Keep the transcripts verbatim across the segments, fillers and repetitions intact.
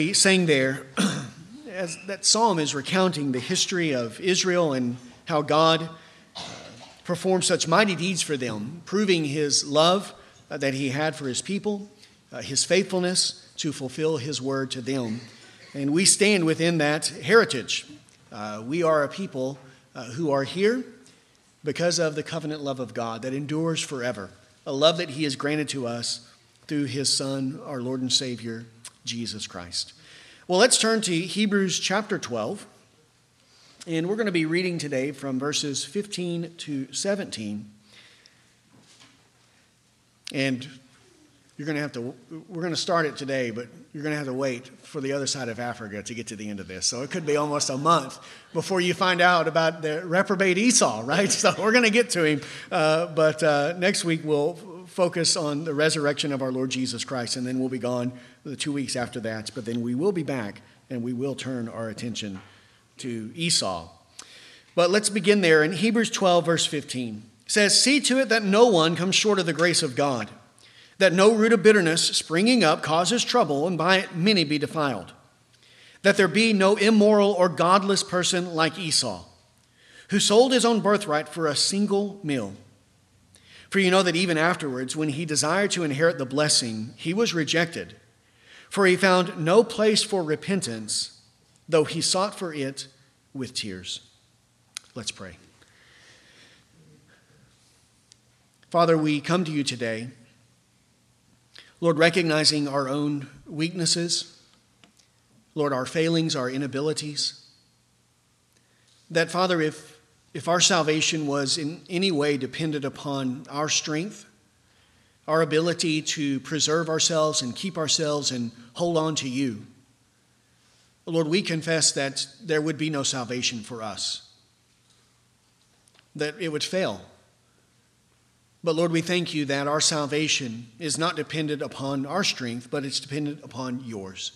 We sang there, as that psalm is recounting the history of Israel and how God performed such mighty deeds for them, proving his love that he had for his people, uh, his faithfulness to fulfill his word to them. And we stand within that heritage. Uh, we are a people uh, who are here because of the covenant love of God that endures forever, a love that he has granted to us through his Son, our Lord and Savior, Jesus Christ. Well, let's turn to Hebrews chapter twelve, and we're going to be reading today from verses fifteen to seventeen. And you're going to have to, we're going to start it today, but you're going to have to wait for the other side of Africa to get to the end of this. So it could be almost a month before you find out about the reprobate Esau, right? So we're going to get to him. Uh, but uh, next week we'll focus on the resurrection of our Lord Jesus Christ, and then we'll be gone the two weeks after that. But then we will be back, and we will turn our attention to Esau. But let's begin there in Hebrews twelve, verse fifteen. It says, "See to it that no one comes short of the grace of God, that no root of bitterness springing up causes trouble, and by it many be defiled. That there be no immoral or godless person like Esau, who sold his own birthright for a single meal. For you know that even afterwards, when he desired to inherit the blessing, he was rejected. For he found no place for repentance, though he sought for it with tears." Let's pray. Father, we come to you today, Lord, recognizing our own weaknesses, Lord, our failings, our inabilities. That, Father, if, if our salvation was in any way dependent upon our strength, our ability to preserve ourselves and keep ourselves and hold on to you, Lord, we confess that there would be no salvation for us, that it would fail. But Lord, we thank you that our salvation is not dependent upon our strength, but it's dependent upon yours.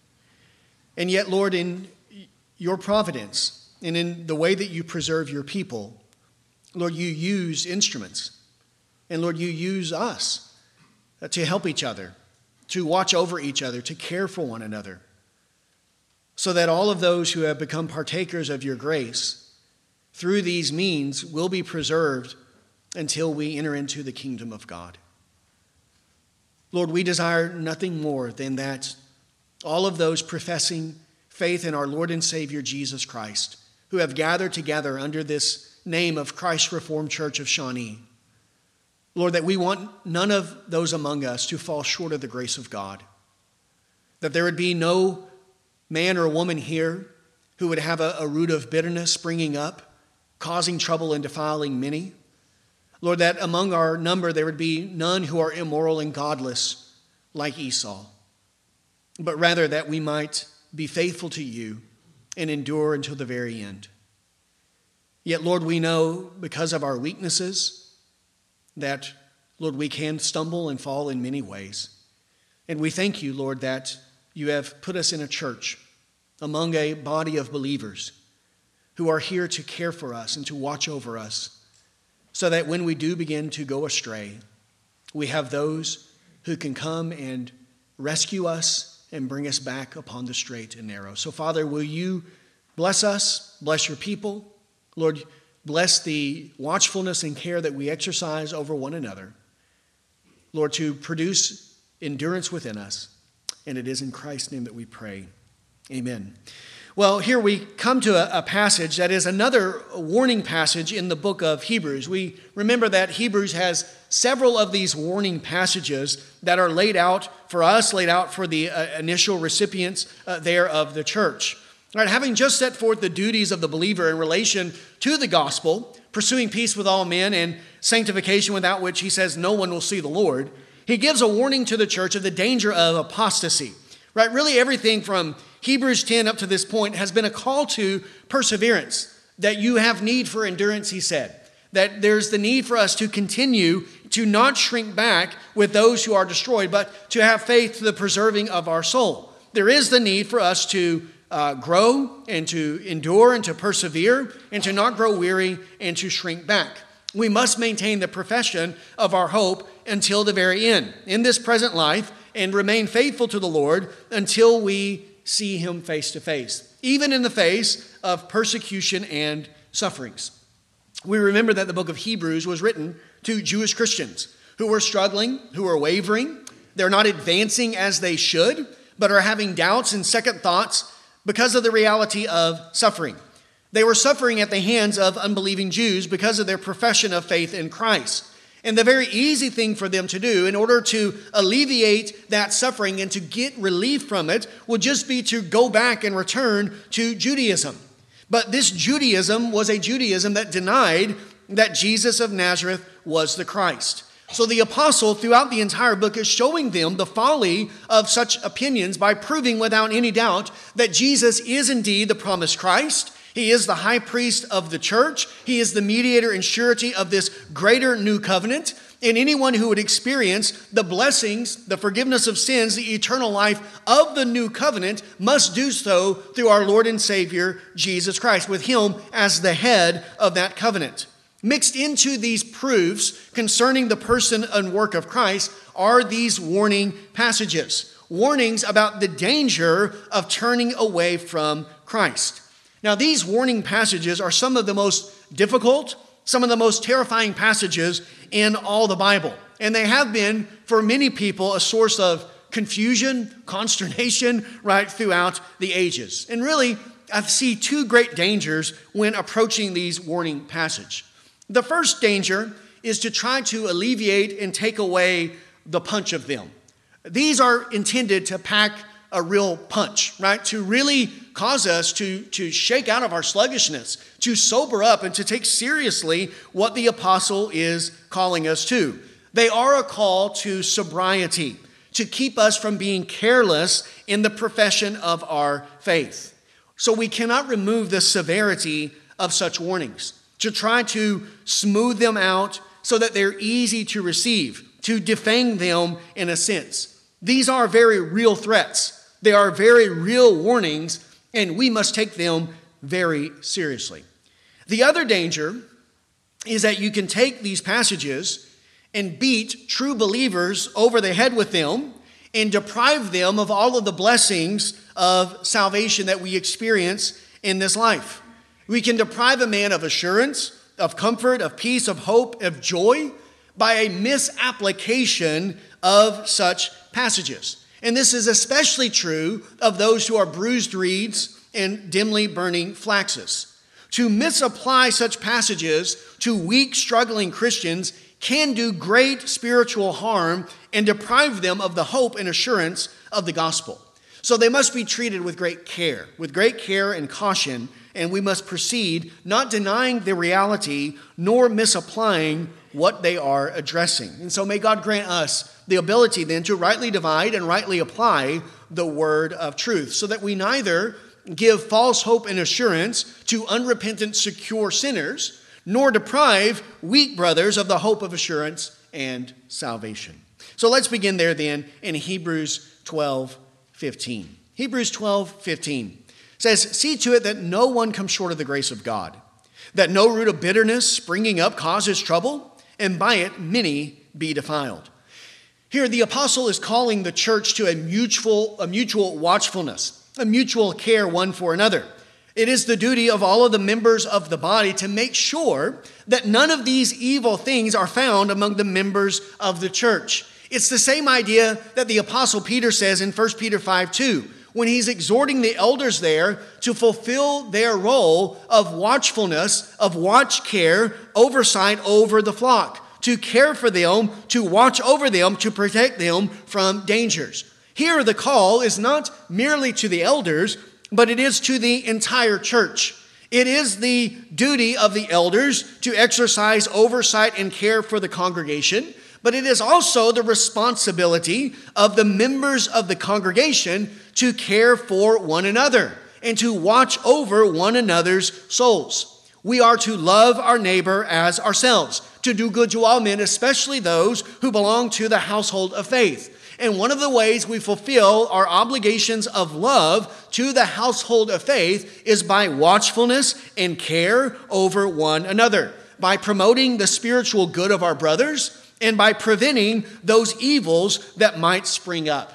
And yet, Lord, in your providence and in the way that you preserve your people, Lord, you use instruments. And Lord, you use us to help each other, to watch over each other, to care for one another, so that all of those who have become partakers of your grace through these means will be preserved until we enter into the kingdom of God. Lord, we desire nothing more than that all of those professing faith in our Lord and Savior Jesus Christ, who have gathered together under this name of Christ Reformed Church of Shawnee, Lord, that we want none of those among us to fall short of the grace of God, that there would be no man or woman here who would have a, a root of bitterness springing up, causing trouble and defiling many. Lord, that among our number there would be none who are immoral and godless like Esau, but rather that we might be faithful to you and endure until the very end. Yet, Lord, we know because of our weaknesses that, Lord, we can stumble and fall in many ways. And we thank you, Lord, that you have put us in a church among a body of believers who are here to care for us and to watch over us, so that when we do begin to go astray, we have those who can come and rescue us and bring us back upon the straight and narrow. So, Father, will you bless us, bless your people. Lord, bless the watchfulness and care that we exercise over one another. Lord, to produce endurance within us. And it is in Christ's name that we pray. Amen. Well, here we come to a, a passage that is another warning passage in the book of Hebrews. We remember that Hebrews has several of these warning passages that are laid out for us, laid out for the uh, initial recipients uh, there of the church. All right, having just set forth the duties of the believer in relation to the gospel, pursuing peace with all men and sanctification, without which he says no one will see the Lord, he gives a warning to the church of the danger of apostasy. Right, really everything from Hebrews ten up to this point has been a call to perseverance, that you have need for endurance, he said, that there's the need for us to continue to not shrink back with those who are destroyed, but to have faith to the preserving of our soul. There is the need for us to uh, grow and to endure and to persevere and to not grow weary and to shrink back. We must maintain the profession of our hope until the very end in this present life and remain faithful to the Lord until we see him face to face, even in the face of persecution and sufferings. We remember that the book of Hebrews was written to Jewish Christians who were struggling, who were wavering. They're not advancing as they should, but are having doubts and second thoughts because of the reality of suffering. They were suffering at the hands of unbelieving Jews because of their profession of faith in Christ. And the very easy thing for them to do in order to alleviate that suffering and to get relief from it would just be to go back and return to Judaism. But this Judaism was a Judaism that denied that Jesus of Nazareth was the Christ. So the apostle throughout the entire book is showing them the folly of such opinions by proving without any doubt that Jesus is indeed the promised Christ. He is the high priest of the church. He is the mediator and surety of this greater new covenant. And anyone who would experience the blessings, the forgiveness of sins, the eternal life of the new covenant must do so through our Lord and Savior, Jesus Christ, with him as the head of that covenant. Mixed into these proofs concerning the person and work of Christ are these warning passages, warnings about the danger of turning away from Christ. Now, these warning passages are some of the most difficult, some of the most terrifying passages in all the Bible. And they have been, for many people, a source of confusion, consternation, right throughout the ages. And really, I see two great dangers when approaching these warning passages. The first danger is to try to alleviate and take away the punch of them. These are intended to pack a real punch, right? To really cause us to, to shake out of our sluggishness, to sober up and to take seriously what the apostle is calling us to. They are a call to sobriety, to keep us from being careless in the profession of our faith. So we cannot remove the severity of such warnings, to try to smooth them out so that they're easy to receive, to defang them in a sense. These are very real threats. They are very real warnings, and we must take them very seriously. The other danger is that you can take these passages and beat true believers over the head with them and deprive them of all of the blessings of salvation that we experience in this life. We can deprive a man of assurance, of comfort, of peace, of hope, of joy by a misapplication of such passages. And this is especially true of those who are bruised reeds and dimly burning flaxes. To misapply such passages to weak, struggling Christians can do great spiritual harm and deprive them of the hope and assurance of the gospel. So they must be treated with great care, with great care and caution, and we must proceed not denying the reality nor misapplying what they are addressing. And so may God grant us the ability then to rightly divide and rightly apply the word of truth so that we neither give false hope and assurance to unrepentant, secure sinners, nor deprive weak brothers of the hope of assurance and salvation. So let's begin there then in Hebrews twelve fifteen. Hebrews twelve fifteen says, "See to it that no one comes short of the grace of God, that no root of bitterness springing up causes trouble, and by it many be defiled." Here, the apostle is calling the church to a mutual, a mutual watchfulness, a mutual care one for another. It is the duty of all of the members of the body to make sure that none of these evil things are found among the members of the church. It's the same idea that the apostle Peter says in First Peter five two, when he's exhorting the elders there to fulfill their role of watchfulness, of watch care, oversight over the flock, to care for them, to watch over them, to protect them from dangers. Here, the call is not merely to the elders, but it is to the entire church. It is the duty of the elders to exercise oversight and care for the congregation, but it is also the responsibility of the members of the congregation to care for one another and to watch over one another's souls. We are to love our neighbor as ourselves, to do good to all men, especially those who belong to the household of faith. And one of the ways we fulfill our obligations of love to the household of faith is by watchfulness and care over one another, by promoting the spiritual good of our brothers, and by preventing those evils that might spring up.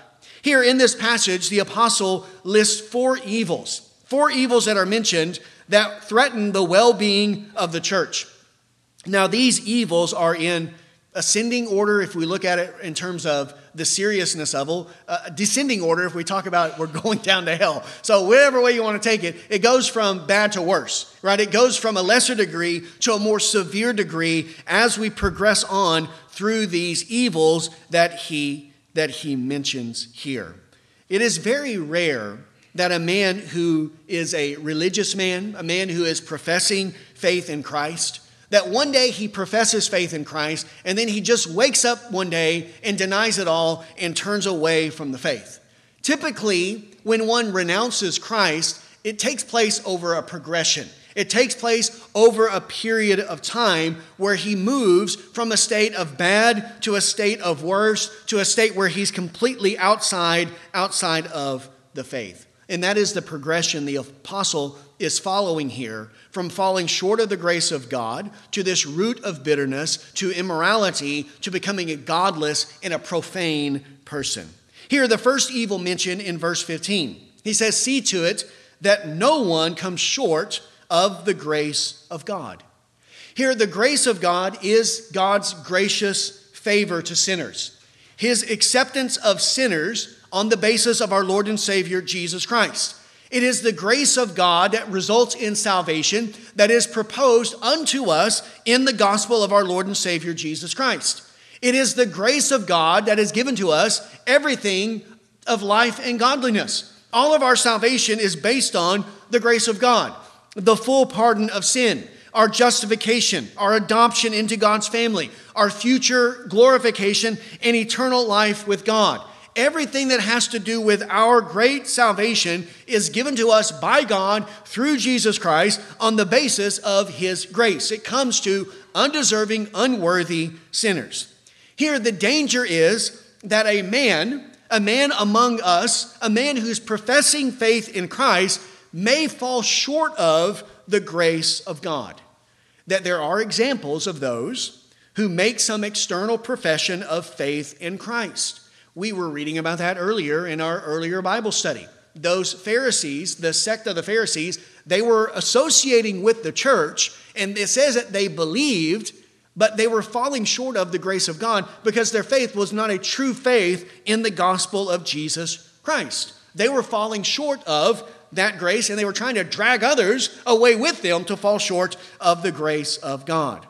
Here in this passage, the apostle lists four evils, four evils that are mentioned that threaten the well-being of the church. Now, these evils are in ascending order if we look at it in terms of the seriousness of it, uh, descending order if we talk about we're going down to hell. So whatever way you want to take it, it goes from bad to worse, right? It goes from a lesser degree to a more severe degree as we progress on through these evils that he, that he mentions here. It is very rare that a man who is a religious man, a man who is professing faith in Christ, that one day he professes faith in Christ and then he just wakes up one day and denies it all and turns away from the faith. Typically, when one renounces Christ, it takes place over a progression. It takes place over a period of time where he moves from a state of bad to a state of worse to a state where he's completely outside, outside of the faith. And that is the progression the apostle is following here, from falling short of the grace of God to this root of bitterness to immorality to becoming a godless and a profane person. Here, the first evil mentioned in verse fifteen. He says, see to it that no one comes short of the grace of God. Here, the grace of God is God's gracious favor to sinners. His acceptance of sinners on the basis of our Lord and Savior, Jesus Christ. It is the grace of God that results in salvation that is proposed unto us in the gospel of our Lord and Savior, Jesus Christ. It is the grace of God that is given to us everything of life and godliness. All of our salvation is based on the grace of God, the full pardon of sin, our justification, our adoption into God's family, our future glorification and eternal life with God. Everything that has to do with our great salvation is given to us by God through Jesus Christ on the basis of his grace. It comes to undeserving, unworthy sinners. Here, the danger is that a man, a man among us, a man who's professing faith in Christ may fall short of the grace of God. That there are examples of those who make some external profession of faith in Christ. We were reading about that earlier in our earlier Bible study. Those Pharisees, the sect of the Pharisees, they were associating with the church, and it says that they believed, but they were falling short of the grace of God because their faith was not a true faith in the gospel of Jesus Christ. They were falling short of that grace, and they were trying to drag others away with them to fall short of the grace of God.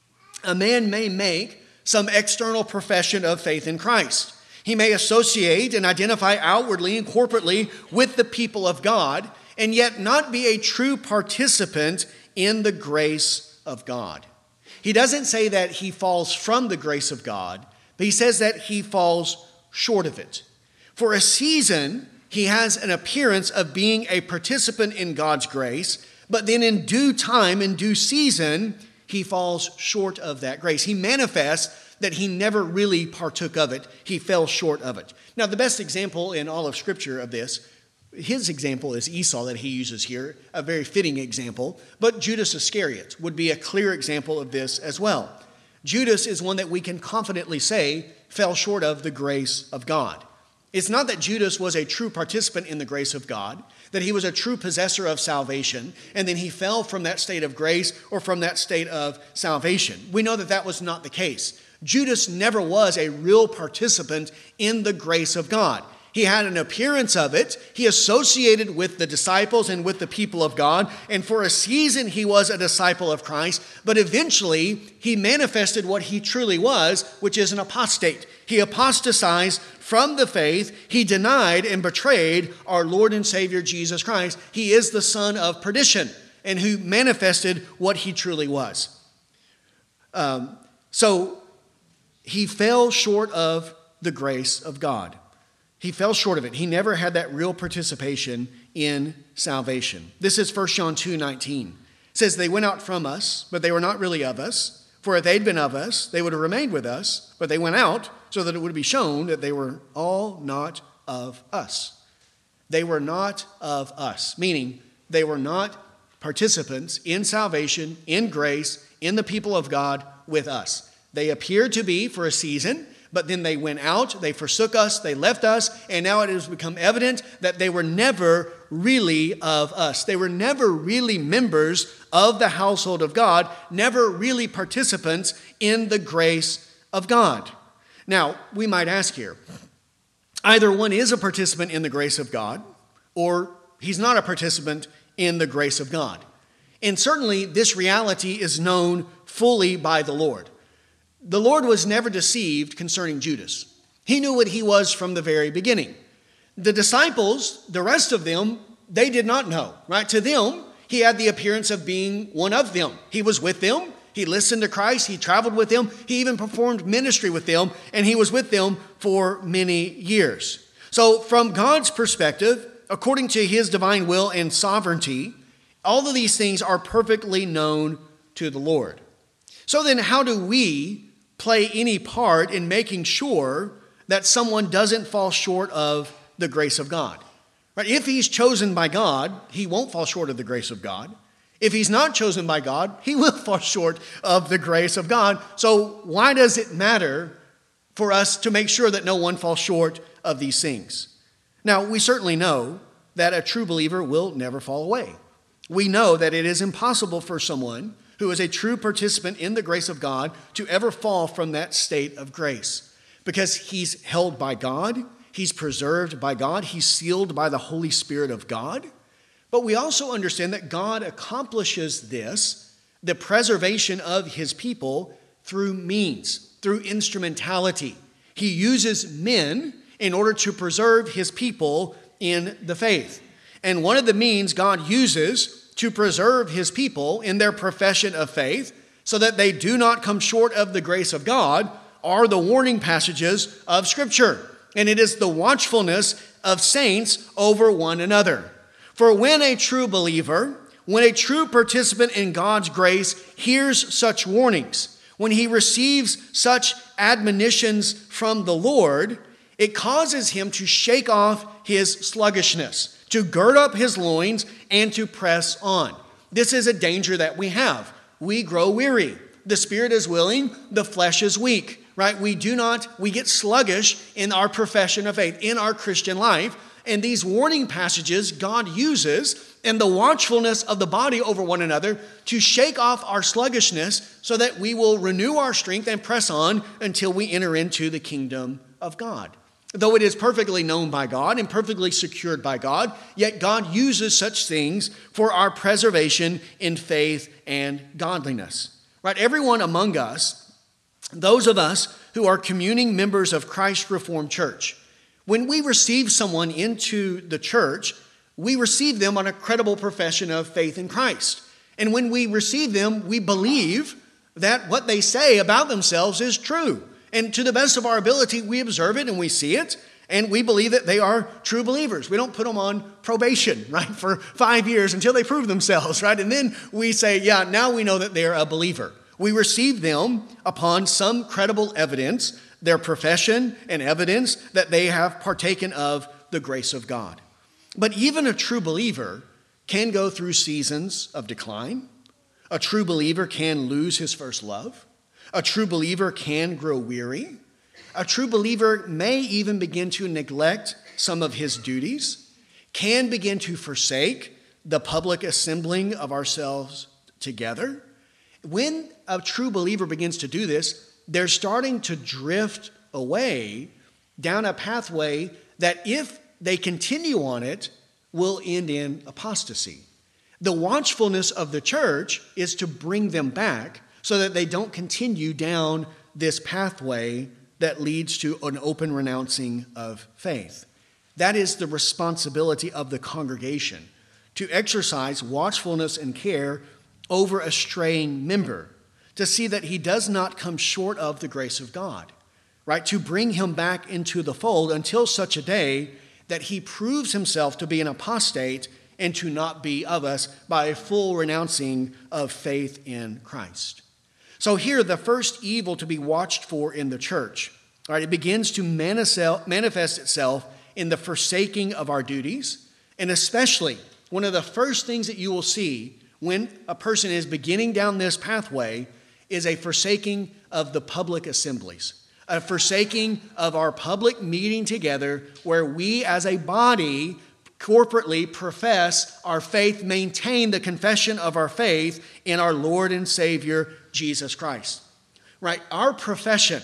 A man may make some external profession of faith in Christ. He may associate and identify outwardly and corporately with the people of God and yet not be a true participant in the grace of God. He doesn't say that he falls from the grace of God, but he says that he falls short of it. For a season, he has an appearance of being a participant in God's grace, but then in due time, in due season, he falls short of that grace. He manifests that he never really partook of it. He fell short of it. Now, the best example in all of Scripture of this, his example is Esau that he uses here, a very fitting example, but Judas Iscariot would be a clear example of this as well. Judas is one that we can confidently say fell short of the grace of God. It's not that Judas was a true participant in the grace of God, that he was a true possessor of salvation, and then he fell from that state of grace or from that state of salvation. We know that that was not the case. Judas never was a real participant in the grace of God. He had an appearance of it. He associated with the disciples and with the people of God. And for a season, he was a disciple of Christ. But eventually, he manifested what he truly was, which is an apostate. He apostatized from the faith. He denied and betrayed our Lord and Savior, Jesus Christ. He is the son of perdition and who manifested what he truly was. Um, so, He fell short of the grace of God. He fell short of it. He never had that real participation in salvation. This is First John two nineteen. It says, they went out from us, but they were not really of us. For if they'd been of us, they would have remained with us. But they went out so that it would be shown that they were all not of us. They were not of us, meaning they were not participants in salvation, in grace, in the people of God with us. They appeared to be for a season, but then they went out, they forsook us, they left us, and now it has become evident that they were never really of us. They were never really members of the household of God, never really participants in the grace of God. Now, we might ask here, either one is a participant in the grace of God, or he's not a participant in the grace of God. And certainly this reality is known fully by the Lord. The Lord was never deceived concerning Judas. He knew what he was from the very beginning. The disciples, the rest of them, they did not know, right? To them, he had the appearance of being one of them. He was with them. He listened to Christ. He traveled with them. He even performed ministry with them, and he was with them for many years. So from God's perspective, according to his divine will and sovereignty, all of these things are perfectly known to the Lord. So then how do we play any part in making sure that someone doesn't fall short of the grace of God? Right? If he's chosen by God, he won't fall short of the grace of God. If he's not chosen by God, he will fall short of the grace of God. So why does it matter for us to make sure that no one falls short of these things? Now, we certainly know that a true believer will never fall away. We know that it is impossible for someone who is a true participant in the grace of God to ever fall from that state of grace, because he's held by God, he's preserved by God, he's sealed by the Holy Spirit of God. But we also understand that God accomplishes this, the preservation of his people, through means, through instrumentality. He uses men in order to preserve his people in the faith. And one of the means God uses to preserve his people in their profession of faith, so that they do not come short of the grace of God, are the warning passages of Scripture. And it is the watchfulness of saints over one another. For when a true believer, when a true participant in God's grace hears such warnings, when he receives such admonitions from the Lord, it causes him to shake off his sluggishness, to gird up his loins, and to press on. This is a danger that we have. We grow weary. The spirit is willing, the flesh is weak, right? We do not, we get sluggish in our profession of faith, in our Christian life. And these warning passages God uses in the watchfulness of the body over one another to shake off our sluggishness, so that we will renew our strength and press on until we enter into the kingdom of God. Though it is perfectly known by God and perfectly secured by God, yet God uses such things for our preservation in faith and godliness. Right? Everyone among us, those of us who are communing members of Christ Reformed Church, when we receive someone into the church, we receive them on a credible profession of faith in Christ. And when we receive them, we believe that what they say about themselves is true. And to the best of our ability, we observe it and we see it, and we believe that they are true believers. We don't put them on probation, right, for five years until they prove themselves, right? And then we say, yeah, now we know that they're a believer. We receive them upon some credible evidence, their profession and evidence that they have partaken of the grace of God. But even a true believer can go through seasons of decline. A true believer can lose his first love. A true believer can grow weary. A true believer may even begin to neglect some of his duties, can begin to forsake the public assembling of ourselves together. When a true believer begins to do this, they're starting to drift away down a pathway that, if they continue on it, will end in apostasy. The watchfulness of the church is to bring them back, so that they don't continue down this pathway that leads to an open renouncing of faith. That is the responsibility of the congregation, to exercise watchfulness and care over a straying member, to see that he does not come short of the grace of God, right? To bring him back into the fold until such a day that he proves himself to be an apostate and to not be of us by a full renouncing of faith in Christ. So here, the first evil to be watched for in the church, right, it begins to manifest itself in the forsaking of our duties, and especially one of the first things that you will see when a person is beginning down this pathway is a forsaking of the public assemblies, a forsaking of our public meeting together where we as a body corporately profess our faith, maintain the confession of our faith in our Lord and Savior, Jesus Christ. Right? Our profession,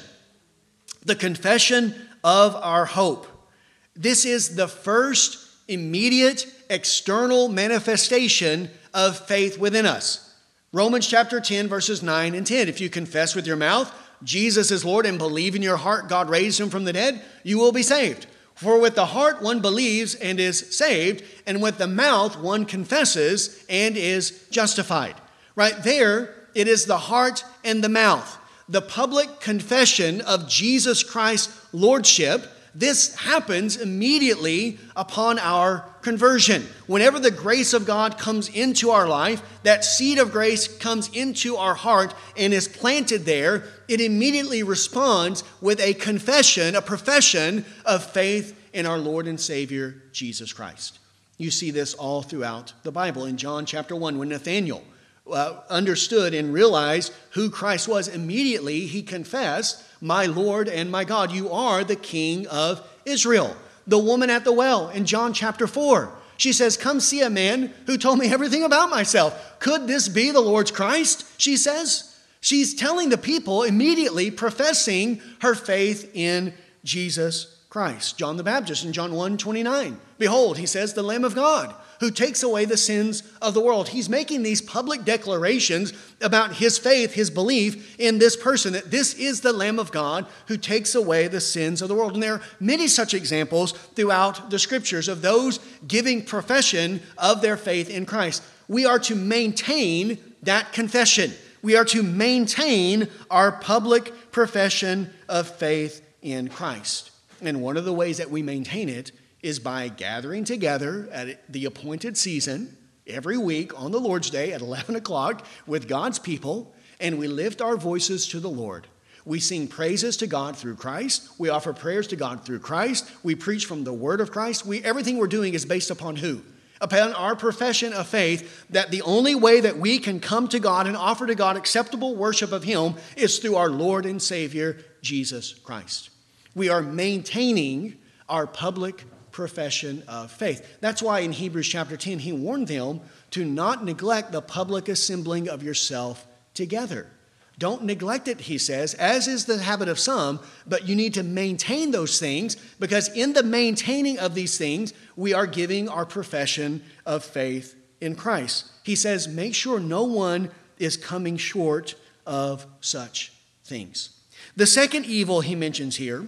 the confession of our hope, this is the first immediate external manifestation of faith within us. Romans chapter ten, verses nine and ten. If you confess with your mouth Jesus is Lord and believe in your heart God raised him from the dead, you will be saved. For with the heart one believes and is saved, and with the mouth one confesses and is justified. Right there, it is the heart and the mouth. The public confession of Jesus Christ's lordship, this happens immediately upon our conversion. Whenever the grace of God comes into our life, that seed of grace comes into our heart and is planted there, it immediately responds with a confession, a profession of faith in our Lord and Savior, Jesus Christ. You see this all throughout the Bible. In John chapter one, when Nathanael uh, understood and realized who Christ was, immediately he confessed, "My Lord and my God, you are the King of Israel." The woman at the well in John chapter four, she says, "Come see a man who told me everything about myself. Could this be the Lord's Christ?" She says. She's telling the people immediately, professing her faith in Jesus Christ. John the Baptist in John one twenty-nine. Behold, he says, the Lamb of God who takes away the sins of the world. He's making these public declarations about his faith, his belief in this person, that this is the Lamb of God who takes away the sins of the world. And there are many such examples throughout the scriptures of those giving profession of their faith in Christ. We are to maintain that confession. We are to maintain our public profession of faith in Christ. And one of the ways that we maintain it is by gathering together at the appointed season every week on the Lord's Day at eleven o'clock with God's people, and we lift our voices to the Lord. We sing praises to God through Christ. We offer prayers to God through Christ. We preach from the word of Christ. We, everything we're doing is based upon who? Upon our profession of faith that the only way that we can come to God and offer to God acceptable worship of him is through our Lord and Savior, Jesus Christ. We are maintaining our public profession of faith. That's why in Hebrews chapter ten, he warned them to not neglect the public assembling of yourself together. Don't neglect it, he says, as is the habit of some, but you need to maintain those things, because in the maintaining of these things, we are giving our profession of faith in Christ. He says, make sure no one is coming short of such things. The second evil he mentions here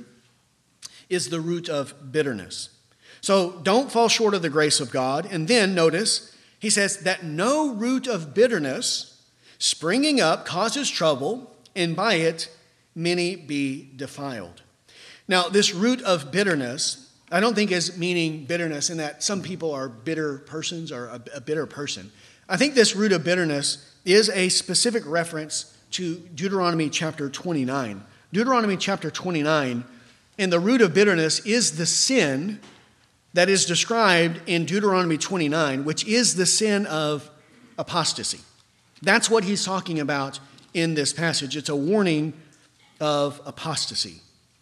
is the root of bitterness. So don't fall short of the grace of God. And then notice, he says that no root of bitterness springing up causes trouble, and by it many be defiled. Now, this root of bitterness, I don't think is meaning bitterness in that some people are bitter persons or a, a bitter person. I think this root of bitterness is a specific reference to Deuteronomy chapter twenty-nine. Deuteronomy chapter twenty-nine, and the root of bitterness is the sin that is described in Deuteronomy twenty-nine, which is the sin of apostasy. That's what he's talking about in this passage. It's a warning of apostasy.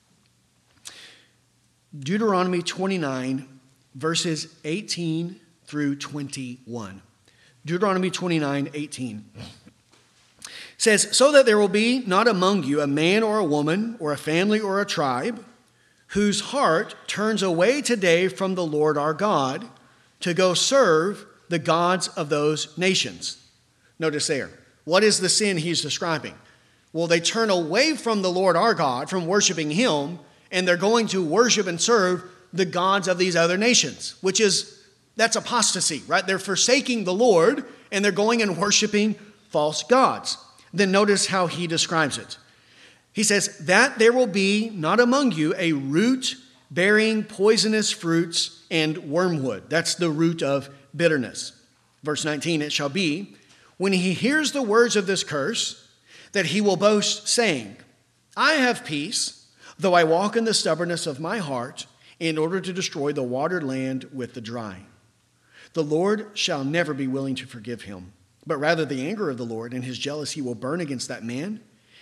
Deuteronomy twenty-nine, verses eighteen through twenty-one. Deuteronomy twenty-nine, eighteen says, "So that there will be not among you a man or a woman or a family or a tribe whose heart turns away today from the Lord our God to go serve the gods of those nations." Notice there, what is the sin he's describing? Well, they turn away from the Lord our God, from worshiping him, and they're going to worship and serve the gods of these other nations, which is, that's apostasy, right? They're forsaking the Lord, and they're going and worshiping false gods. Then notice how he describes it. He says, that there will be not among you a root bearing poisonous fruits and wormwood. That's the root of bitterness. Verse nineteen, it shall be, when he hears the words of this curse, that he will boast, saying, I have peace, though I walk in the stubbornness of my heart, in order to destroy the watered land with the dry. The Lord shall never be willing to forgive him, but rather the anger of the Lord and his jealousy will burn against that man,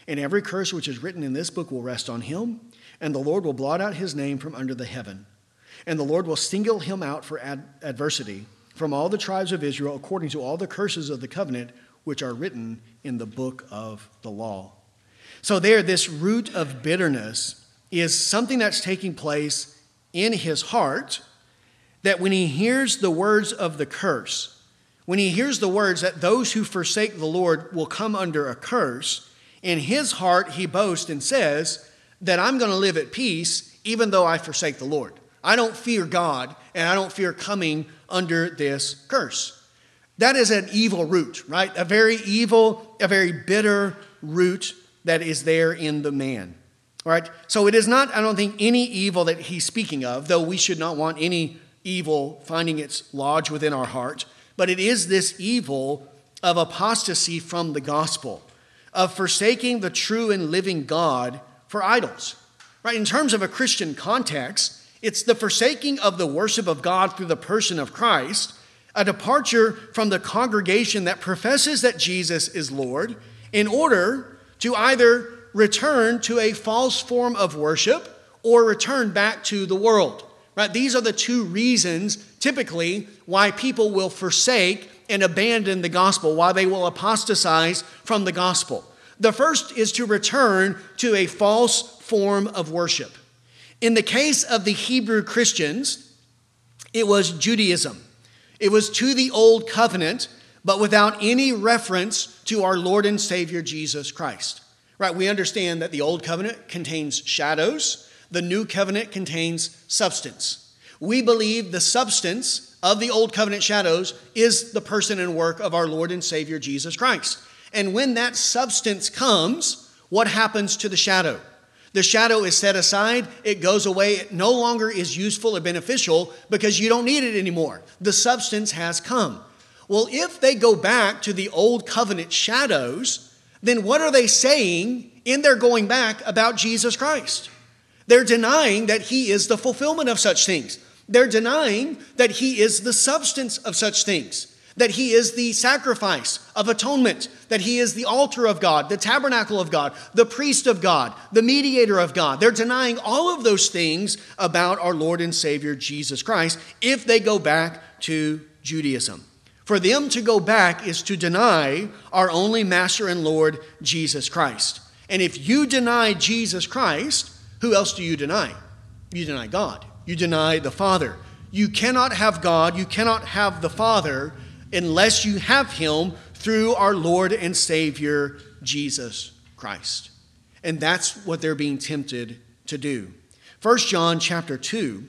And every curse which is written in this book will rest on him, and the Lord will blot out his name from under the heaven. And the Lord will single him out for ad- adversity from all the tribes of Israel, according to all the curses of the covenant which are written in the book of the law. So there, this root of bitterness is something that's taking place in his heart, that when he hears the words of the curse, when he hears the words that those who forsake the Lord will come under a curse, in his heart he boasts and says that I'm going to live at peace even though I forsake the Lord. I don't fear God, and I don't fear coming under this curse. That is an evil root, right? A very evil, a very bitter root that is there in the man. All right? So it is not, I don't think, any evil that he's speaking of, though we should not want any evil finding its lodge within our heart. But it is this evil of apostasy from the gospel, of forsaking the true and living God for idols. Right? In terms of a Christian context, it's the forsaking of the worship of God through the person of Christ, a departure from the congregation that professes that Jesus is Lord, in order to either return to a false form of worship or return back to the world. Right? These are the two reasons, typically, why people will forsake and abandon the gospel, why they will apostatize from the gospel. The first is to return to a false form of worship. In the case of the Hebrew Christians, it was Judaism. It was to the old covenant, but without any reference to our Lord and Savior Jesus Christ. Right? We understand that the old covenant contains shadows. The new covenant contains substance. We believe the substance of the old covenant shadows is the person and work of our Lord and Savior Jesus Christ. And when that substance comes, what happens to the shadow? The shadow is set aside, it goes away, it no longer is useful or beneficial because you don't need it anymore. The substance has come. Well, if they go back to the old covenant shadows, then what are they saying in their going back about Jesus Christ? They're denying that he is the fulfillment of such things. They're denying that he is the substance of such things. That he is the sacrifice of atonement, that he is the altar of God, the tabernacle of God, the priest of God, the mediator of God. They're denying all of those things about our Lord and Savior Jesus Christ if they go back to Judaism. For them to go back is to deny our only Master and Lord, Jesus Christ. And if you deny Jesus Christ, who else do you deny? You deny God. You deny the Father. You cannot have God, you cannot have the Father unless you have him through our Lord and Savior, Jesus Christ. And that's what they're being tempted to do. First John chapter two,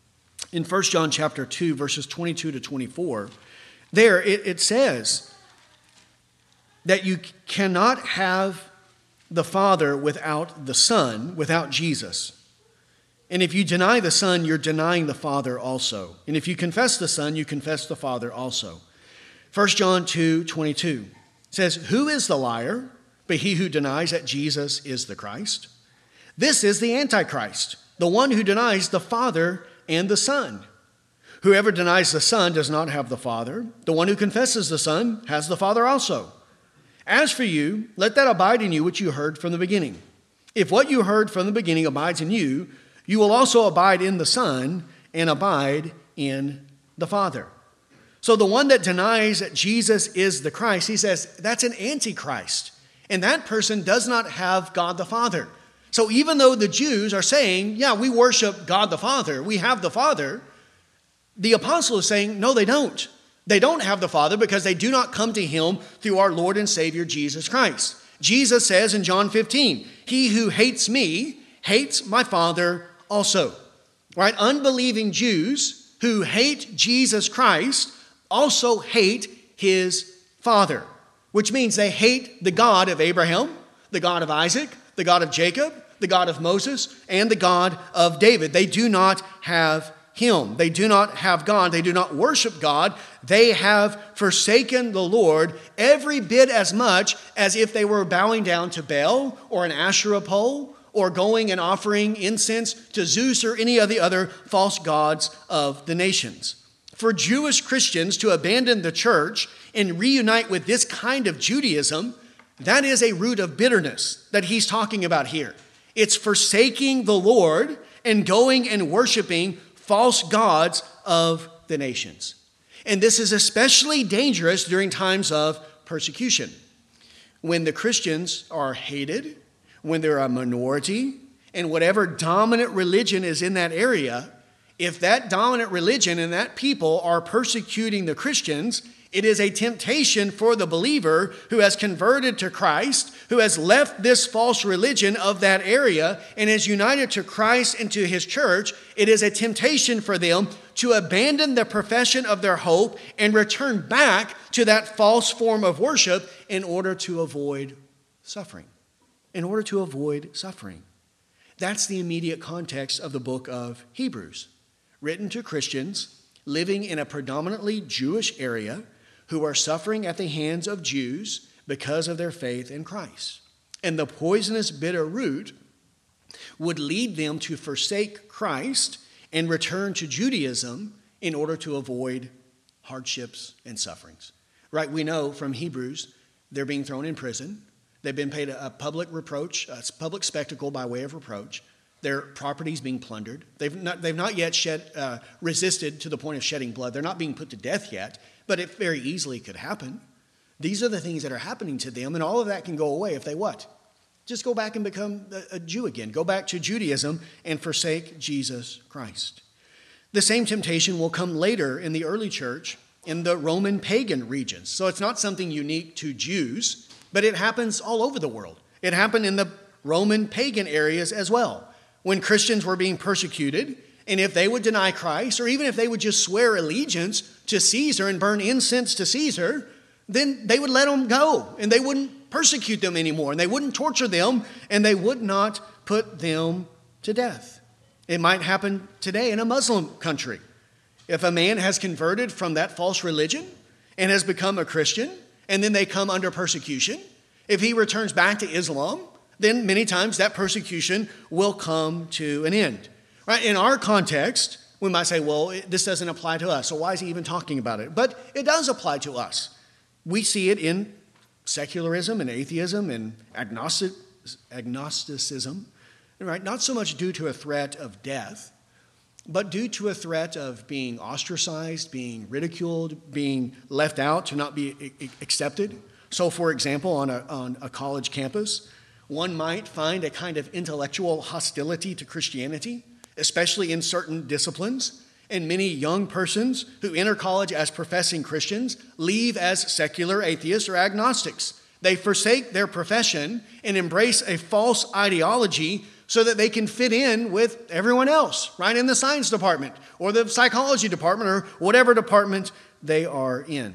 in First John chapter two, verses twenty-two to twenty-four, there it, it says that you cannot have the Father without the Son, without Jesus. And if you deny the Son, you're denying the Father also. And if you confess the Son, you confess the Father also. First John two twenty-two says, "Who is the liar but he who denies that Jesus is the Christ? This is the Antichrist, the one who denies the Father and the Son. Whoever denies the Son does not have the Father. The one who confesses the Son has the Father also. As for you, let that abide in you which you heard from the beginning. If what you heard from the beginning abides in you, you will also abide in the Son and abide in the Father." So the one that denies that Jesus is the Christ, he says that's an antichrist. And that person does not have God the Father. So even though the Jews are saying, yeah, we worship God the Father, we have the Father, the apostle is saying, no, they don't. They don't have the Father because they do not come to him through our Lord and Savior Jesus Christ. Jesus says in John fifteen, "He who hates me hates my Father also." Right? Unbelieving Jews who hate Jesus Christ also hate his Father, which means they hate the God of Abraham, the God of Isaac, the God of Jacob, the God of Moses, and the God of David. They do not have him. They do not have God. They do not worship God. They have forsaken the Lord every bit as much as if they were bowing down to Baal or an Asherah pole or going and offering incense to Zeus or any of the other false gods of the nations. For Jewish Christians to abandon the church and reunite with this kind of Judaism, That is a root of bitterness that he's talking about here. It's forsaking the Lord and going and worshiping false gods of the nations. And this is especially dangerous during times of persecution, when the Christians are hated, when they're a minority, and whatever dominant religion is in that area, if that dominant religion and that people are persecuting the Christians, it is a temptation for the believer who has converted to Christ, who has left this false religion of that area and is united to Christ and to his church. It is a temptation for them to abandon the profession of their hope and return back to that false form of worship in order to avoid suffering. In order to avoid suffering. That's the immediate context of the book of Hebrews, written to Christians living in a predominantly Jewish area who are suffering at the hands of Jews because of their faith in Christ. And the poisonous bitter root would lead them to forsake Christ and return to Judaism in order to avoid hardships and sufferings. Right, we know from Hebrews, they're being thrown in prison. They've been paid a public reproach, a public spectacle by way of reproach. Their property's being plundered. They've not, they've not yet shed, uh, resisted to the point of shedding blood. They're not being put to death yet, but it very easily could happen. These are the things that are happening to them, and all of that can go away if they what? Just go back and become a, a Jew again. Go back to Judaism and forsake Jesus Christ. The same temptation will come later in the early church in the Roman pagan regions. So it's not something unique to Jews, but it happens all over the world. It happened in the Roman pagan areas as well. When Christians were being persecuted, and if they would deny Christ, or even if they would just swear allegiance to Caesar and burn incense to Caesar, then they would let them go, and they wouldn't persecute them anymore, and they wouldn't torture them, and they would not put them to death. It might happen today in a Muslim country. If a man has converted from that false religion and has become a Christian, and then they come under persecution, if he returns back to Islam, then many times that persecution will come to an end. Right? In our context, we might say, well, this doesn't apply to us, so why is he even talking about it? But it does apply to us. We see it in secularism and atheism and agnostic, agnosticism, right? Not so much due to a threat of death, but due to a threat of being ostracized, being ridiculed, being left out to not be accepted. So, for example, on a, on a college campus, one might find a kind of intellectual hostility to Christianity, especially in certain disciplines. And many young persons who enter college as professing Christians leave as secular atheists or agnostics. They forsake their profession and embrace a false ideology so that they can fit in with everyone else, right, in the science department or the psychology department or whatever department they are in.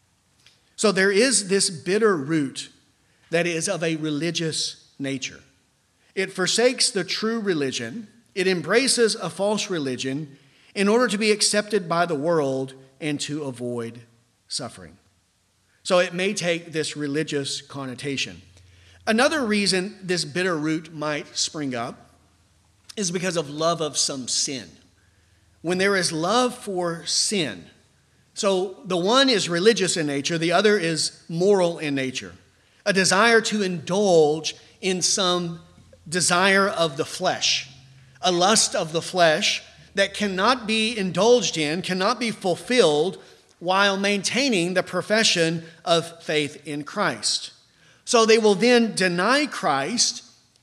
So there is this bitter root that is of a religious nature. It forsakes the true religion. It embraces a false religion in order to be accepted by the world and to avoid suffering. So it may take this religious connotation. Another reason this bitter root might spring up is because of love of some sin. When there is love for sin, so the one is religious in nature, the other is moral in nature. A desire to indulge in some desire of the flesh, a lust of the flesh that cannot be indulged in, cannot be fulfilled while maintaining the profession of faith in Christ. So they will then deny Christ,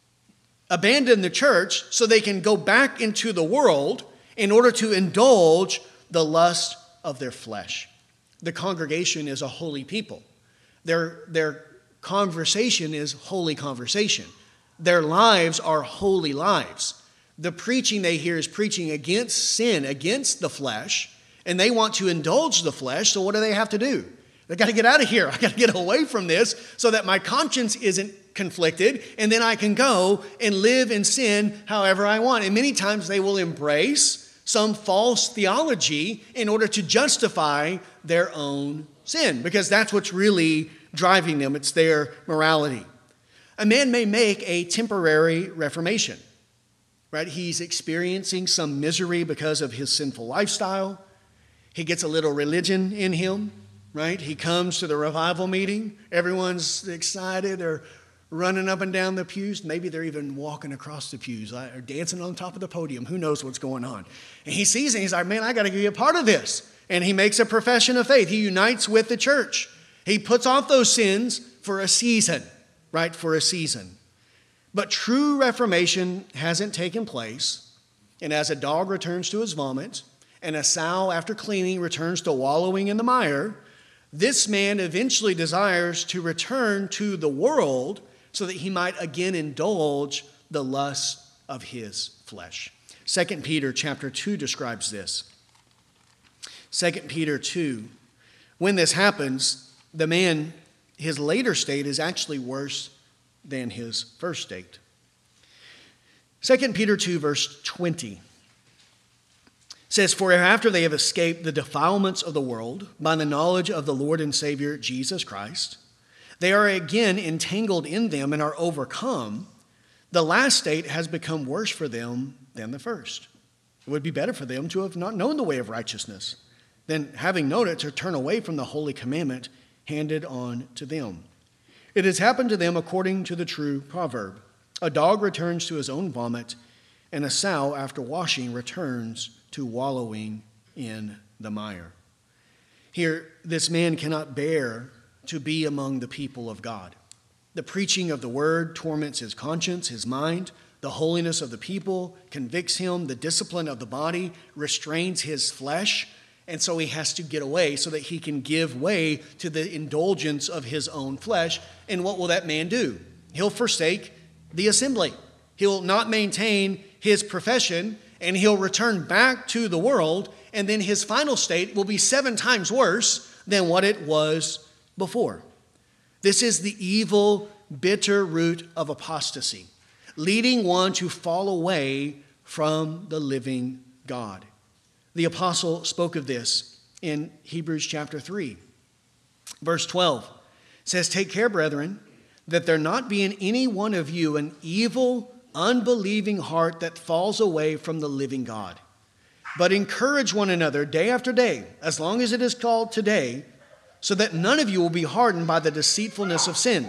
abandon the church so they can go back into the world in order to indulge the lust of their flesh. The congregation is a holy people. Their, their conversation is holy conversation. Their lives are holy lives. The preaching they hear is preaching against sin, against the flesh, and they want to indulge the flesh, so what do they have to do? They've got to get out of here. I've got to get away from this so that my conscience isn't conflicted, and then I can go and live in sin however I want. And many times they will embrace some false theology in order to justify their own sin, because that's what's really driving them. It's their morality. A man may make a temporary reformation, right? He's experiencing some misery because of his sinful lifestyle. He gets a little religion in him, right? He comes to the revival meeting. Everyone's excited. They're running up and down the pews. Maybe they're even walking across the pews or dancing on top of the podium. Who knows what's going on? And he sees it. And he's like, man, I got to be a part of this. And he makes a profession of faith. He unites with the church. He puts off those sins for a season, right? For a season. But true reformation hasn't taken place. And as a dog returns to his vomit, and a sow after cleaning returns to wallowing in the mire, this man eventually desires to return to the world so that he might again indulge the lust of his flesh. Second Peter chapter two describes this. Second Peter two, when this happens, the man, his later state is actually worse than his first state. Second Peter two, verse twenty says, for after they have escaped the defilements of the world by the knowledge of the Lord and Savior Jesus Christ, they are again entangled in them and are overcome. The last state has become worse for them than the first. It would be better for them to have not known the way of righteousness than, having known it, to turn away from the holy commandment handed on to them. It has happened to them according to the true proverb. A dog returns to his own vomit, and a sow after washing returns to wallowing in the mire. Here, this man cannot bear to be among the people of God. The preaching of the word torments his conscience, his mind. The holiness of the people convicts him. The discipline of the body restrains his flesh. And so he has to get away so that he can give way to the indulgence of his own flesh. And what will that man do? He'll forsake the assembly. He'll not maintain his profession, and he'll return back to the world. And then his final state will be seven times worse than what it was before. This is the evil, bitter root of apostasy, leading one to fall away from the living God. The apostle spoke of this in Hebrews chapter three. Verse twelve says, take care, brethren, that there not be in any one of you an evil, unbelieving heart that falls away from the living God. But encourage one another day after day, as long as it is called today, so that none of you will be hardened by the deceitfulness of sin.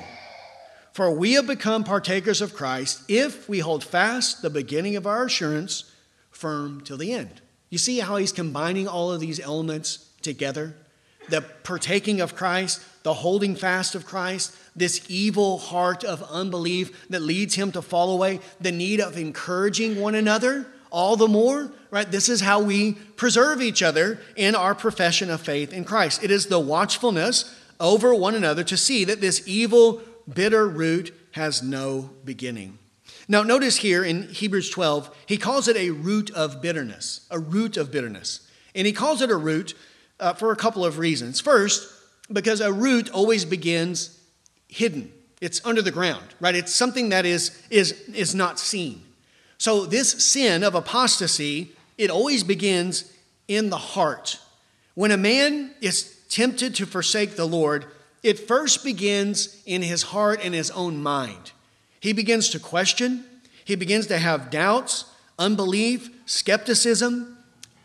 For we have become partakers of Christ if we hold fast the beginning of our assurance firm till the end. You see how he's combining all of these elements together? The partaking of Christ, the holding fast of Christ, this evil heart of unbelief that leads him to fall away, the need of encouraging one another all the more, right? This is how we preserve each other in our profession of faith in Christ. It is the watchfulness over one another to see that this evil, bitter root has no beginning. Now, notice here in Hebrews twelve, he calls it a root of bitterness, a root of bitterness. And he calls it a root uh, for a couple of reasons. First, because a root always begins hidden. It's under the ground, right? It's something that is, is, is not seen. So this sin of apostasy, it always begins in the heart. When a man is tempted to forsake the Lord, it first begins in his heart and his own mind. He begins to question. He begins to have doubts, unbelief, skepticism.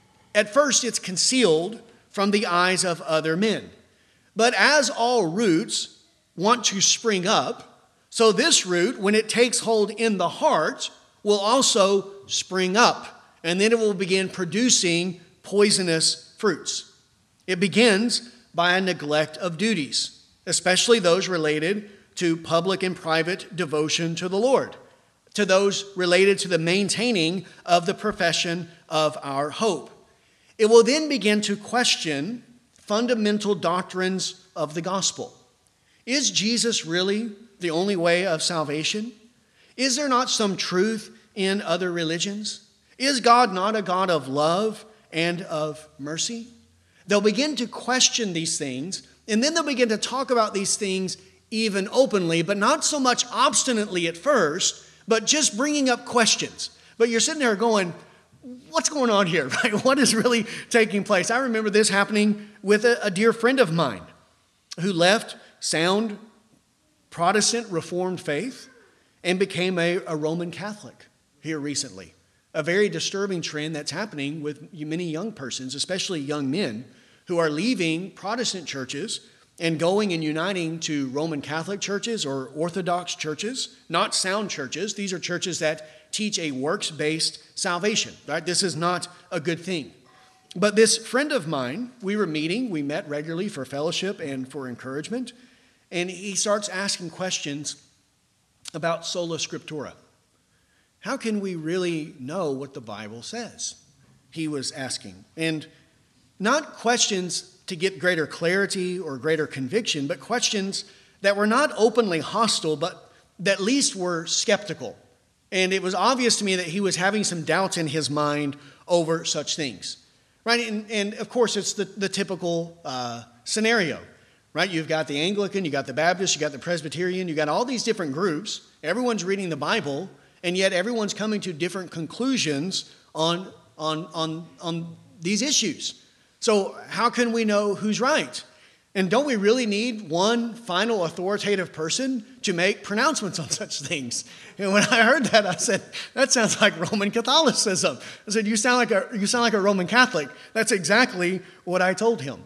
At first, it's concealed from the eyes of other men. But as all roots want to spring up, so this root, when it takes hold in the heart, will also spring up. And then it will begin producing poisonous fruits. It begins by a neglect of duties, especially those related to public and private devotion to the Lord, to those related to the maintaining of the profession of our hope. It will then begin to question fundamental doctrines of the gospel. Is Jesus really the only way of salvation? Is there not some truth in other religions? Is God not a God of love and of mercy? They'll begin to question these things, and then they'll begin to talk about these things even openly, but not so much obstinately at first, but just bringing up questions. But you're sitting there going, what's going on here? Right? What is really taking place? I remember this happening with a, a dear friend of mine who left sound Protestant Reformed faith and became a, a Roman Catholic here recently. A very disturbing trend that's happening with many young persons, especially young men, who are leaving Protestant churches and going and uniting to Roman Catholic churches or Orthodox churches, not sound churches. These are churches that teach a works-based salvation, right? This is not a good thing. But this friend of mine, we were meeting, we met regularly for fellowship and for encouragement, and he starts asking questions about sola scriptura. How can we really know what the Bible says? He was asking. And not questions to get greater clarity or greater conviction, but questions that were not openly hostile, but that at least were skeptical. And it was obvious to me that he was having some doubts in his mind over such things. Right? And, and of course, it's the, the typical uh, scenario. Right? You've got the Anglican, you got the Baptist, you got the Presbyterian, you got all these different groups. Everyone's reading the Bible, and yet everyone's coming to different conclusions on, on, on, on these issues. So how can we know who's right? And don't we really need one final authoritative person to make pronouncements on such things? And when I heard that, I said, that sounds like Roman Catholicism. I said, you sound like a, you sound like a Roman Catholic. That's exactly what I told him.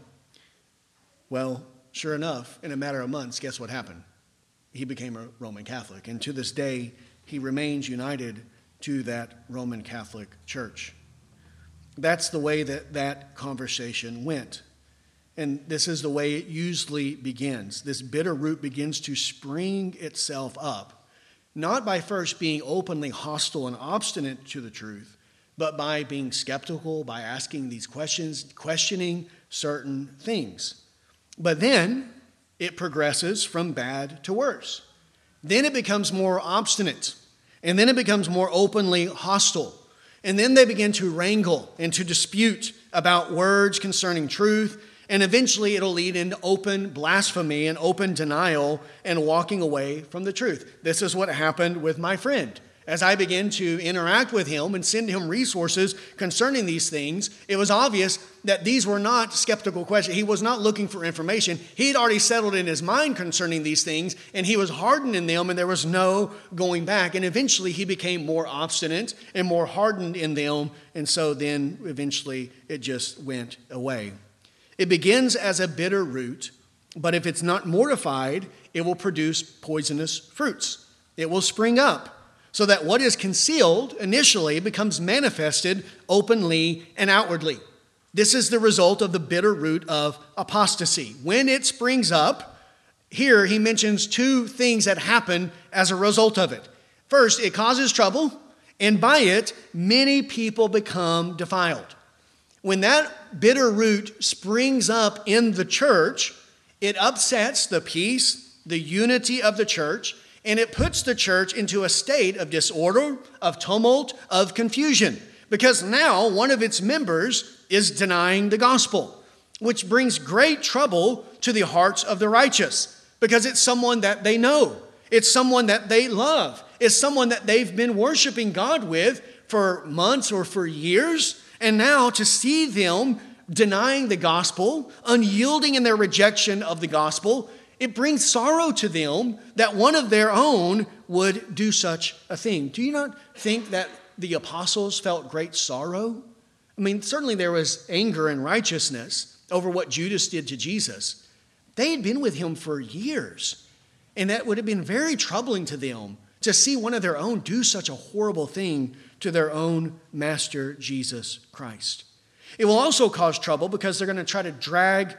Well, sure enough, in a matter of months, guess what happened? He became a Roman Catholic. And to this day, he remains united to that Roman Catholic Church. That's the way that that conversation went. And this is the way it usually begins. This bitter root begins to spring itself up, not by first being openly hostile and obstinate to the truth, but by being skeptical, by asking these questions, questioning certain things. But then it progresses from bad to worse. Then it becomes more obstinate, and then it becomes more openly hostile. And then they begin to wrangle and to dispute about words concerning truth. And eventually it'll lead into open blasphemy and open denial and walking away from the truth. This is what happened with my friend. As I began to interact with him and send him resources concerning these things, it was obvious that these were not skeptical questions. He was not looking for information. He had already settled in his mind concerning these things, and he was hardened in them, and there was no going back. And eventually he became more obstinate and more hardened in them, and so then eventually it just went away. It begins as a bitter root, but if it's not mortified, it will produce poisonous fruits. It will spring up so that what is concealed initially becomes manifested openly and outwardly. This is the result of the bitter root of apostasy. When it springs up, here he mentions two things that happen as a result of it. First, it causes trouble, and by it, many people become defiled. When that bitter root springs up in the church, it upsets the peace, the unity of the church, and it puts the church into a state of disorder, of tumult, of confusion. Because now one of its members is denying the gospel, which brings great trouble to the hearts of the righteous, because it's someone that they know. It's someone that they love. It's someone that they've been worshiping God with for months or for years. And now to see them denying the gospel, unyielding in their rejection of the gospel, it brings sorrow to them that one of their own would do such a thing. Do you not think that the apostles felt great sorrow? I mean, certainly there was anger and righteousness over what Judas did to Jesus. They had been with him for years, and that would have been very troubling to them to see one of their own do such a horrible thing to their own master, Jesus Christ. It will also cause trouble because they're going to try to drag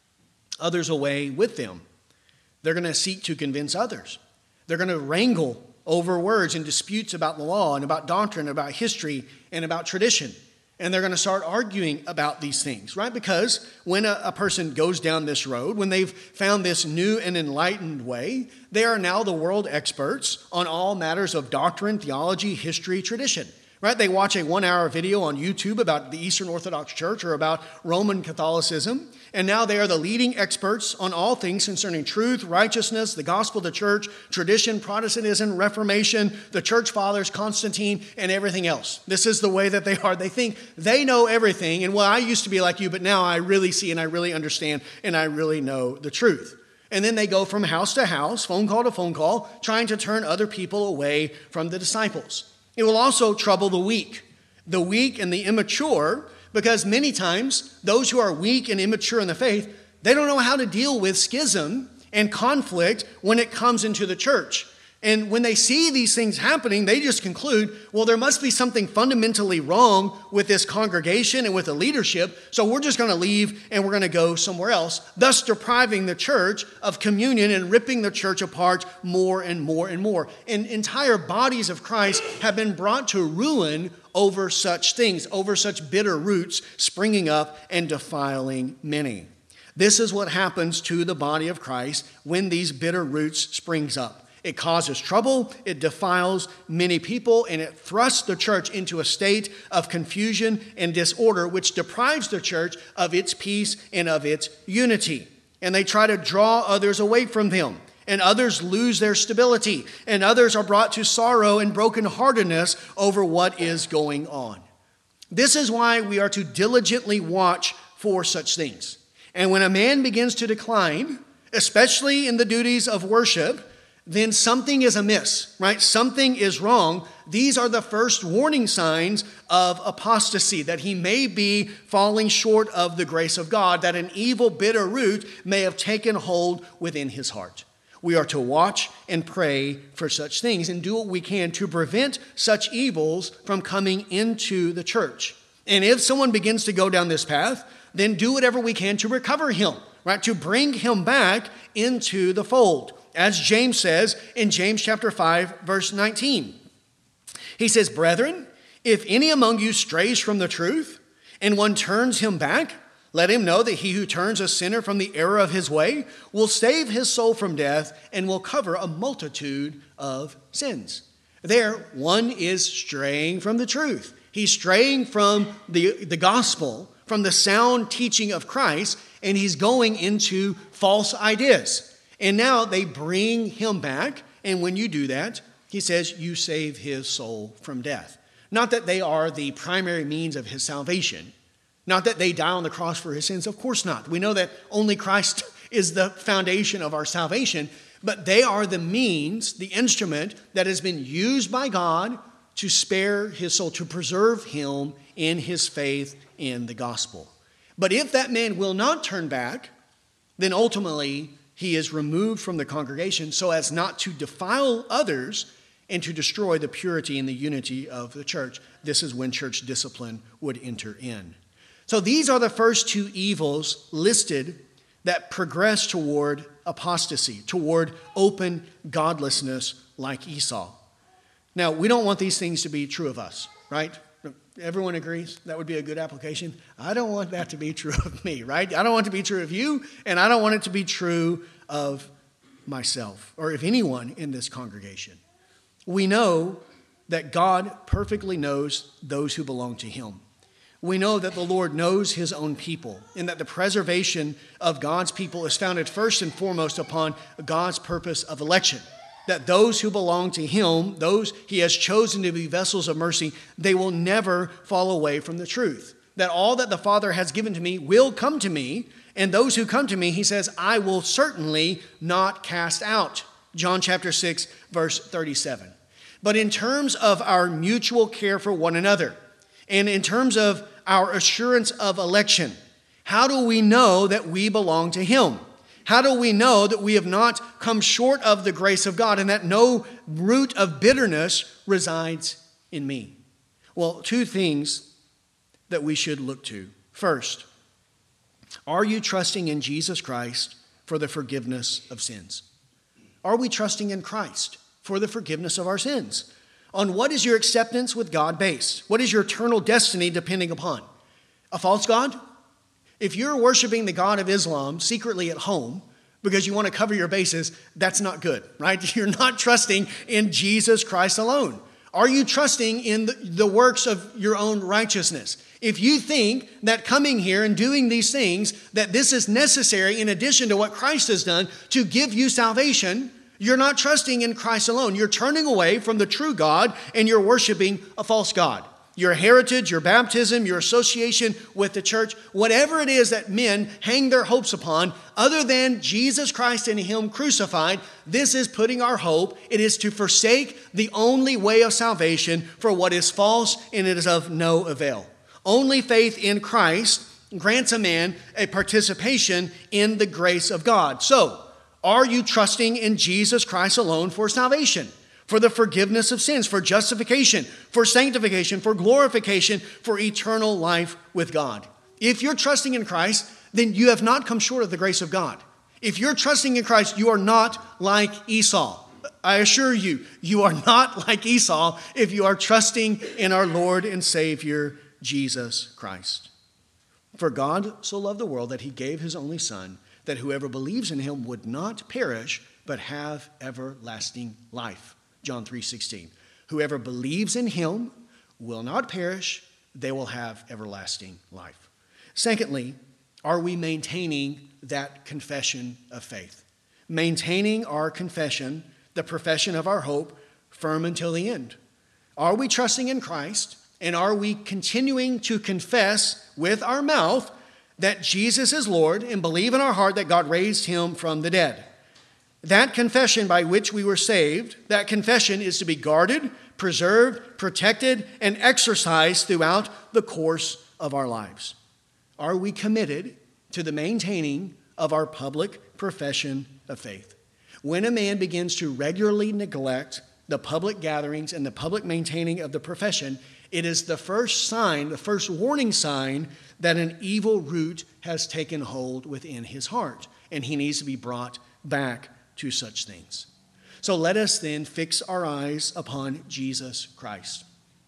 others away with them. They're going to seek to convince others. They're going to wrangle over words and disputes about the law and about doctrine, about history, and about tradition. And they're going to start arguing about these things, right? Because when a, a person goes down this road, when they've found this new and enlightened way, they are now the world experts on all matters of doctrine, theology, history, tradition, right? They watch a one-hour video on YouTube about the Eastern Orthodox Church or about Roman Catholicism, and now they are the leading experts on all things concerning truth, righteousness, the gospel of the church, tradition, Protestantism, Reformation, the church fathers, Constantine, and everything else. This is the way that they are. They think they know everything, and well, I used to be like you, but now I really see and I really understand and I really know the truth. And then they go from house to house, phone call to phone call, trying to turn other people away from the disciples. It will also trouble the weak. The weak and the immature because many times those who are weak and immature in the faith, they don't know how to deal with schism and conflict when it comes into the church. And when they see these things happening, they just conclude, well, there must be something fundamentally wrong with this congregation and with the leadership, so we're just going to leave and we're going to go somewhere else, thus depriving the church of communion and ripping the church apart more and more and more. And entire bodies of Christ have been brought to ruin over such things, over such bitter roots springing up and defiling many. This is what happens to the body of Christ when these bitter roots springs up. It causes trouble, it defiles many people, and it thrusts the church into a state of confusion and disorder, which deprives the church of its peace and of its unity. And they try to draw others away from them, and others lose their stability, and others are brought to sorrow and brokenheartedness over what is going on. This is why we are to diligently watch for such things. And when a man begins to decline, especially in the duties of worship, then something is amiss, right? Something is wrong. These are the first warning signs of apostasy, that he may be falling short of the grace of God, that an evil, bitter root may have taken hold within his heart. We are to watch and pray for such things and do what we can to prevent such evils from coming into the church. And if someone begins to go down this path, then do whatever we can to recover him, right? To bring him back into the fold. As James says in James chapter five, verse nineteen. He says, "Brethren, if any among you strays from the truth, and one turns him back, let him know that he who turns a sinner from the error of his way will save his soul from death and will cover a multitude of sins." There, one is straying from the truth. He's straying from the, the gospel, from the sound teaching of Christ, and he's going into false ideas. And now they bring him back, and when you do that, he says, you save his soul from death. Not that they are the primary means of his salvation. Not that they die on the cross for his sins. Of course not. We know that only Christ is the foundation of our salvation, but they are the means, the instrument that has been used by God to spare his soul, to preserve him in his faith in the gospel. But if that man will not turn back, then ultimately he is removed from the congregation so as not to defile others and to destroy the purity and the unity of the church. This is when church discipline would enter in. So these are the first two evils listed that progress toward apostasy, toward open godlessness like Esau. Now, we don't want these things to be true of us, right? Everyone agrees that would be a good application. I don't want that to be true of me, right? I don't want it to be true of you, and I don't want it to be true of myself or of anyone in this congregation. We know that God perfectly knows those who belong to him. We know that the Lord knows his own people, and that the preservation of God's people is founded first and foremost upon God's purpose of election. That those who belong to him, those he has chosen to be vessels of mercy, they will never fall away from the truth. That all that the Father has given to me will come to me, and those who come to me, he says, I will certainly not cast out. John chapter six, verse thirty-seven. But in terms of our mutual care for one another, and in terms of our assurance of election, how do we know that we belong to him? How do we know that we have not come short of the grace of God and that no root of bitterness resides in me? Well, two things that we should look to. First, are you trusting in Jesus Christ for the forgiveness of sins? Are we trusting in Christ for the forgiveness of our sins? On what is your acceptance with God based? What is your eternal destiny depending upon? A false God? If you're worshiping the God of Islam secretly at home because you want to cover your bases, that's not good, right? You're not trusting in Jesus Christ alone. Are you trusting in the, the works of your own righteousness? If you think that coming here and doing these things, that this is necessary in addition to what Christ has done to give you salvation, you're not trusting in Christ alone. You're turning away from the true God and you're worshiping a false God. Your heritage, your baptism, your association with the church, whatever it is that men hang their hopes upon, other than Jesus Christ and him crucified, this is putting our hope. It is to forsake the only way of salvation for what is false and it is of no avail. Only faith in Christ grants a man a participation in the grace of God. So, are you trusting in Jesus Christ alone for salvation, for the forgiveness of sins, for justification, for sanctification, for glorification, for eternal life with God? If you're trusting in Christ, then you have not come short of the grace of God. If you're trusting in Christ, you are not like Esau. I assure you, you are not like Esau if you are trusting in our Lord and Savior, Jesus Christ. For God so loved the world that he gave his only Son, that whoever believes in him would not perish, but have everlasting life. John three sixteen. Whoever believes in him will not perish, they will have everlasting life. Secondly, are we maintaining that confession of faith? Maintaining our confession, the profession of our hope, firm until the end. Are we trusting in Christ, and are we continuing to confess with our mouth that Jesus is Lord and believe in our heart that God raised him from the dead? That confession by which we were saved, that confession is to be guarded, preserved, protected, and exercised throughout the course of our lives. Are we committed to the maintaining of our public profession of faith? When a man begins to regularly neglect the public gatherings and the public maintaining of the profession, it is the first sign, the first warning sign that an evil root has taken hold within his heart, and he needs to be brought back to such things. So let us then fix our eyes upon Jesus Christ,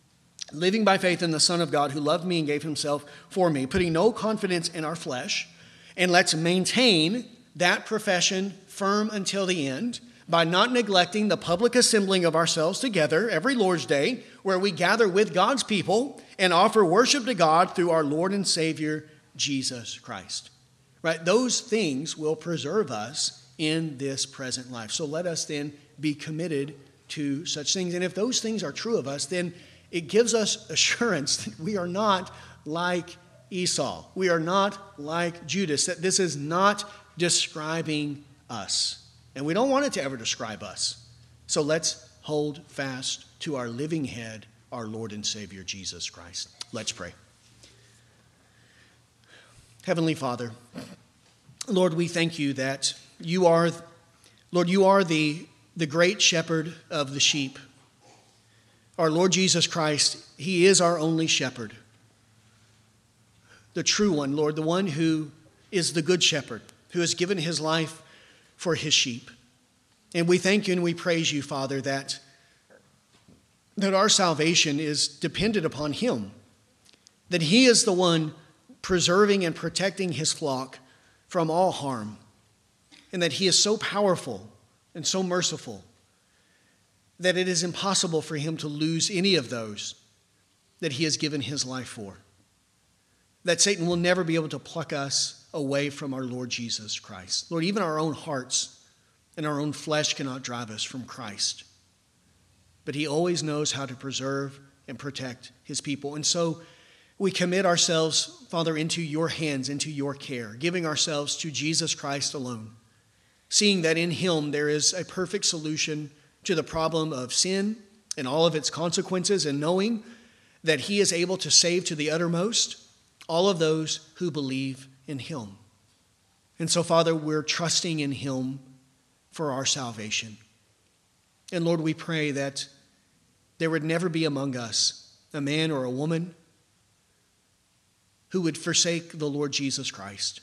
living by faith in the Son of God who loved me and gave himself for me, putting no confidence in our flesh, and let's maintain that profession firm until the end by not neglecting the public assembling of ourselves together every Lord's Day, where we gather with God's people and offer worship to God through our Lord and Savior, Jesus Christ. Right? Those things will preserve us in this present life. So let us then be committed to such things. And if those things are true of us, then it gives us assurance that we are not like Esau. We are not like Judas, that this is not describing us. And we don't want it to ever describe us. So let's hold fast to our living head, our Lord and Savior, Jesus Christ. Let's pray. Heavenly Father, Lord, we thank you that you are, Lord, you are the, the great shepherd of the sheep. Our Lord Jesus Christ, he is our only shepherd. The true one, Lord, the one who is the good shepherd, who has given his life for his sheep. And we thank you and we praise you, Father, that, that our salvation is dependent upon him, that he is the one preserving and protecting his flock from all harm, and that he is so powerful and so merciful that it is impossible for him to lose any of those that he has given his life for. That Satan will never be able to pluck us away from our Lord Jesus Christ. Lord, even our own hearts and our own flesh cannot drive us from Christ. But he always knows how to preserve and protect his people. And so we commit ourselves, Father, into your hands, into your care, giving ourselves to Jesus Christ alone, seeing that in him there is a perfect solution to the problem of sin and all of its consequences, and knowing that he is able to save to the uttermost all of those who believe in him. And so, Father, we're trusting in him for our salvation. And Lord, we pray that there would never be among us a man or a woman who would forsake the Lord Jesus Christ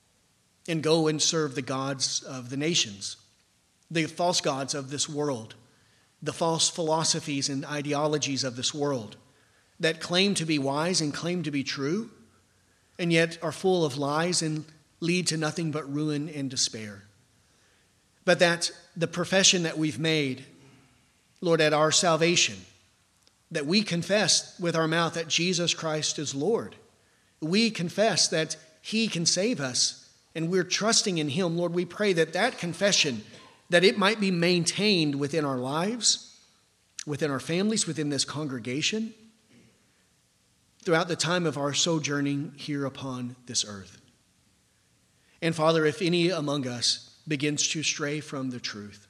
and go and serve the gods of the nations, the false gods of this world, the false philosophies and ideologies of this world that claim to be wise and claim to be true, and yet are full of lies and lead to nothing but ruin and despair. But that the profession that we've made, Lord, at our salvation, that we confess with our mouth that Jesus Christ is Lord. We confess that he can save us, and we're trusting in him. Lord, we pray that that confession, that it might be maintained within our lives, within our families, within this congregation, throughout the time of our sojourning here upon this earth. And Father, if any among us begins to stray from the truth,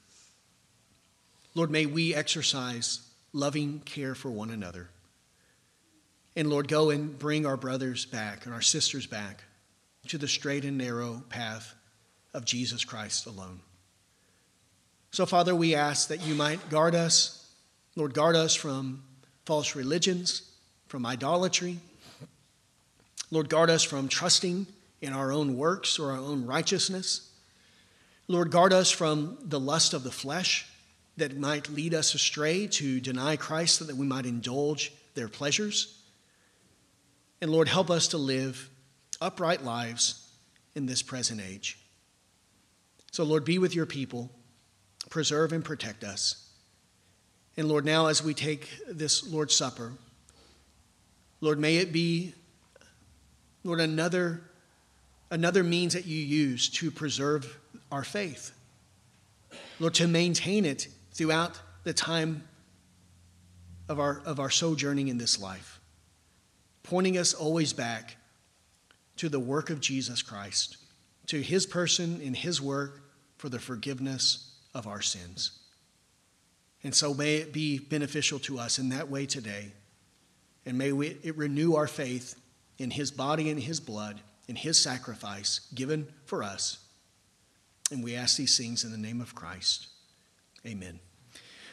Lord, may we exercise loving care for one another. And Lord, go and bring our brothers back and our sisters back to the straight and narrow path of Jesus Christ alone. So, Father, we ask that you might guard us. Lord, guard us from false religions, from idolatry. Lord, guard us from trusting in our own works or our own righteousness. Lord, guard us from the lust of the flesh that might lead us astray to deny Christ so that we might indulge their pleasures. And Lord, help us to live upright lives in this present age. So Lord, be with your people, preserve and protect us. And Lord, now as we take this Lord's Supper, Lord, may it be, Lord, another, another means that you use to preserve our faith. Lord, to maintain it throughout the time of our, of our sojourning in this life, pointing us always back to the work of Jesus Christ, to his person and his work for the forgiveness of our sins. And so may it be beneficial to us in that way today. And may we, it renew our faith in his body and his blood, in his sacrifice given for us. And we ask these things in the name of Christ. Amen.